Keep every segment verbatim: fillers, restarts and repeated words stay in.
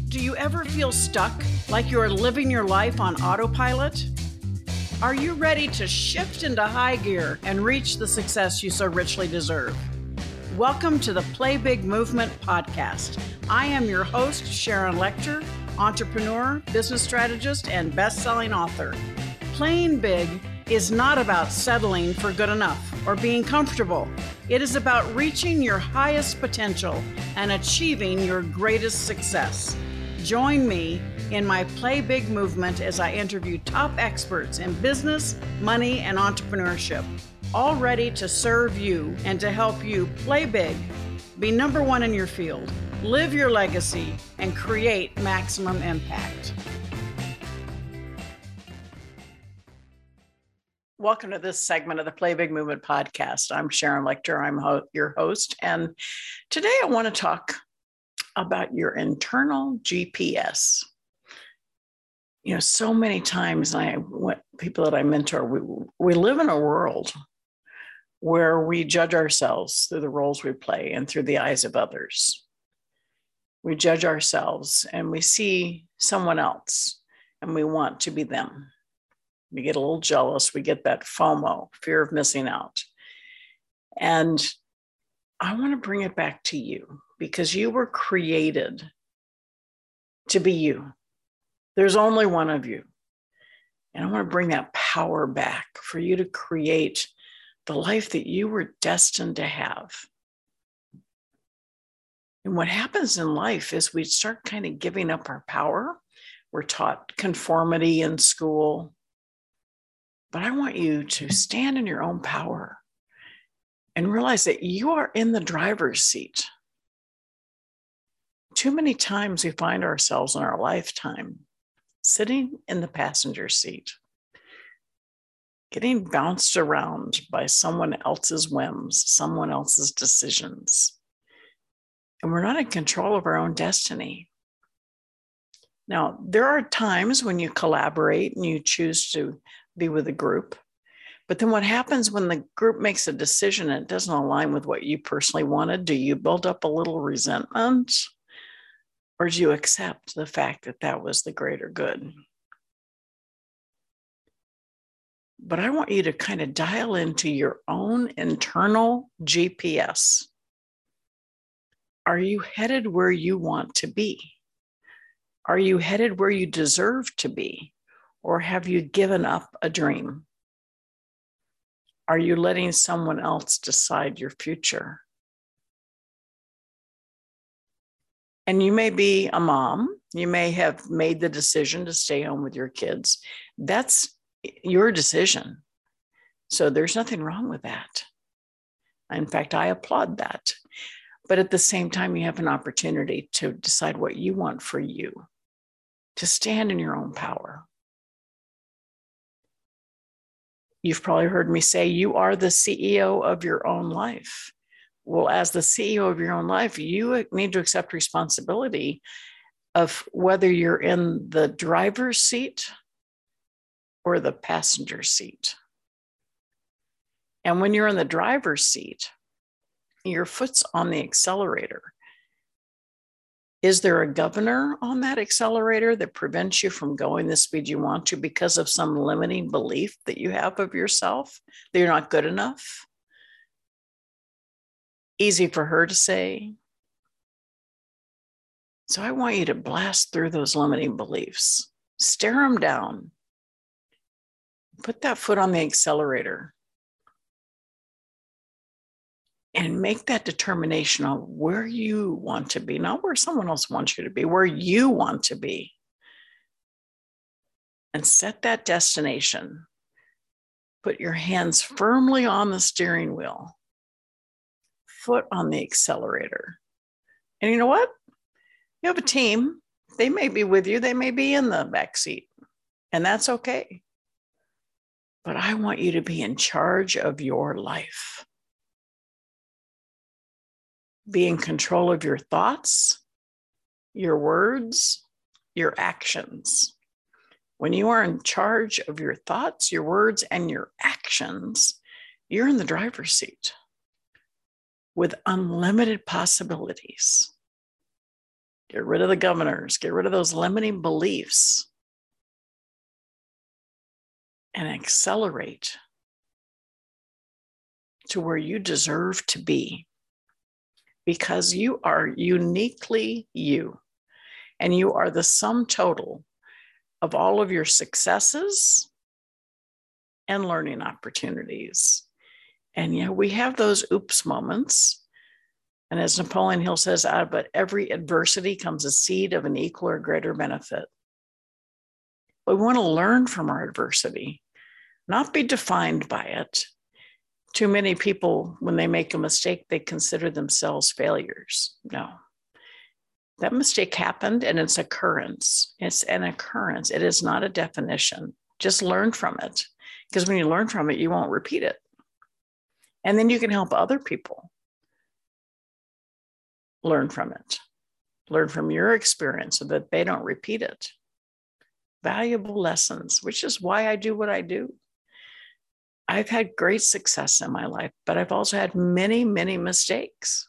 Do you ever feel stuck, like you're living your life on autopilot? Are you ready to shift into high gear and reach the success you so richly deserve? Welcome to the Play Big Movement podcast. I am your host, Sharon Lechter, entrepreneur, business strategist, and best-selling author. Playing big is not about settling for good enough or being comfortable. It is about reaching your highest potential and achieving your greatest success. Join me in my Play Big movement as I interview top experts in business, money, and entrepreneurship, all ready to serve you and to help you play big, be number one in your field, live your legacy, and create maximum impact. Welcome to this segment of the Play Big Movement podcast. I'm Sharon Lechter. I'm ho- your host. And today I want to talk about your internal G P S. You know, so many times I people that I mentor, we, we live in a world where we judge ourselves through the roles we play and through the eyes of others. We judge ourselves and we see someone else and we want to be them. We get a little jealous. We get that FOMO, fear of missing out. And I want to bring it back to you because you were created to be you. There's only one of you. And I want to bring that power back for you to create the life that you were destined to have. And what happens in life is we start kind of giving up our power. We're taught conformity in school. But I want you to stand in your own power and realize that you are in the driver's seat. Too many times we find ourselves in our lifetime sitting in the passenger seat, getting bounced around by someone else's whims, someone else's decisions. And we're not in control of our own destiny. Now, there are times when you collaborate and you choose to be with a group. But then what happens when the group makes a decision and it doesn't align with what you personally wanted? Do you build up a little resentment? Or do you accept the fact that that was the greater good? But I want you to kind of dial into your own internal G P S. Are you headed where you want to be? Are you headed where you deserve to be? Or have you given up a dream? Are you letting someone else decide your future? And you may be a mom. You may have made the decision to stay home with your kids. That's your decision. So there's nothing wrong with that. In fact, I applaud that. But at the same time, you have an opportunity to decide what you want for you, to stand in your own power. You've probably heard me say you are the C E O of your own life. Well, as the C E O of your own life, you need to accept responsibility of whether you're in the driver's seat or the passenger seat. And when you're in the driver's seat, your foot's on the accelerator. Is there a governor on that accelerator that prevents you from going the speed you want to because of some limiting belief that you have of yourself, that you're not good enough? Easy for her to say. So I want you to blast through those limiting beliefs. Stare them down. Put that foot on the accelerator. And make that determination on where you want to be, not where someone else wants you to be, where you want to be. And set that destination. Put your hands firmly on the steering wheel, foot on the accelerator. And you know what? You have a team. They may be with you. They may be in the back seat. And that's okay. But I want you to be in charge of your life. Be in control of your thoughts, your words, your actions. When you are in charge of your thoughts, your words, and your actions, you're in the driver's seat with unlimited possibilities. Get rid of the governors, get rid of those limiting beliefs, and accelerate to where you deserve to be, because you are uniquely you, and you are the sum total of all of your successes and learning opportunities. And yeah, we have those oops moments. And as Napoleon Hill says, out of every adversity comes a seed of an equal or greater benefit. But we want to learn from our adversity, not be defined by it. Too many people, when they make a mistake, they consider themselves failures. No. That mistake happened, and it's an occurrence. It's an occurrence. It is not a definition. Just learn from it. Because when you learn from it, you won't repeat it. And then you can help other people learn from it. Learn from your experience so that they don't repeat it. Valuable lessons, which is why I do what I do. I've had great success in my life, but I've also had many, many mistakes.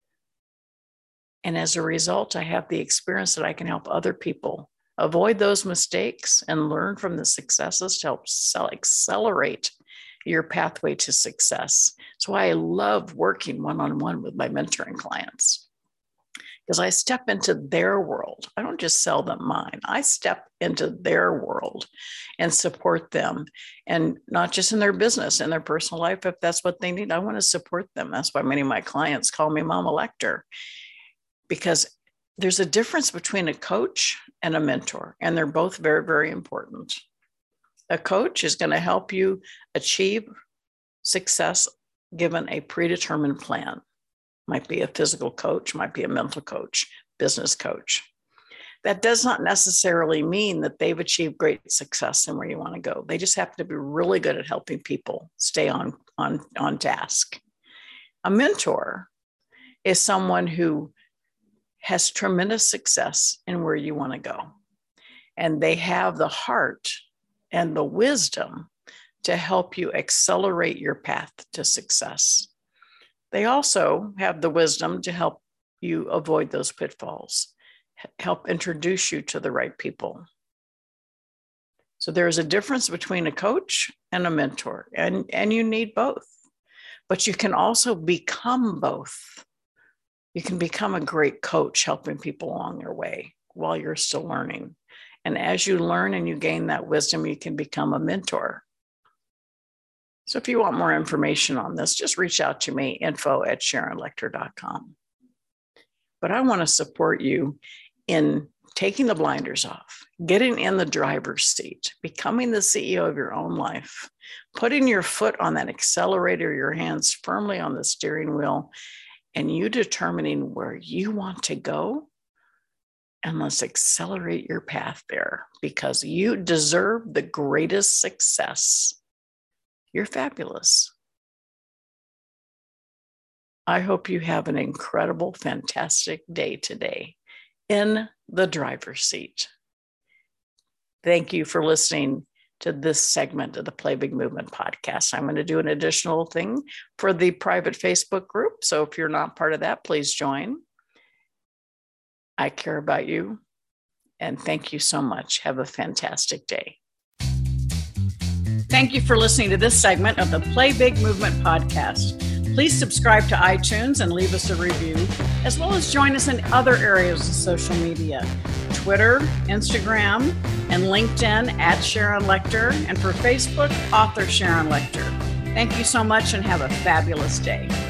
And as a result, I have the experience that I can help other people avoid those mistakes and learn from the successes to help accelerate your pathway to success. That's why I love working one-on-one with my mentoring clients, because I step into their world. I don't just sell them mine. I step into their world and support them, and not just in their business, in their personal life. If that's what they need, I want to support them. That's why many of my clients call me Mama Lecter, because there's a difference between a coach and a mentor, and they're both very, very important. A coach is going to help you achieve success given a predetermined plan. Might be a physical coach, might be a mental coach, business coach. That does not necessarily mean that they've achieved great success in where you want to go. They just happen to be really good at helping people stay on, on, on task. A mentor is someone who has tremendous success in where you want to go. And they have the heart and the wisdom to help you accelerate your path to success. They also have the wisdom to help you avoid those pitfalls, help introduce you to the right people. So there's a difference between a coach and a mentor, and, and you need both. But you can also become both. You can become a great coach helping people along their way while you're still learning. And as you learn and you gain that wisdom, you can become a mentor. So if you want more information on this, just reach out to me, info at sharon lecter dot com. But I want to support you in taking the blinders off, getting in the driver's seat, becoming the C E O of your own life, putting your foot on that accelerator, your hands firmly on the steering wheel, and you determining where you want to go. And let's accelerate your path there, because you deserve the greatest success. You're fabulous. I hope you have an incredible, fantastic day today in the driver's seat. Thank you for listening to this segment of the Play Big Movement podcast. I'm going to do an additional thing for the private Facebook group. So if you're not part of that, please join. I care about you. And thank you so much. Have a fantastic day. Thank you for listening to this segment of the Play Big Movement podcast. Please subscribe to iTunes and leave us a review, as well as join us in other areas of social media, Twitter, Instagram, and LinkedIn at Sharon Lecter, and for Facebook, author Sharon Lecter. Thank you so much and have a fabulous day.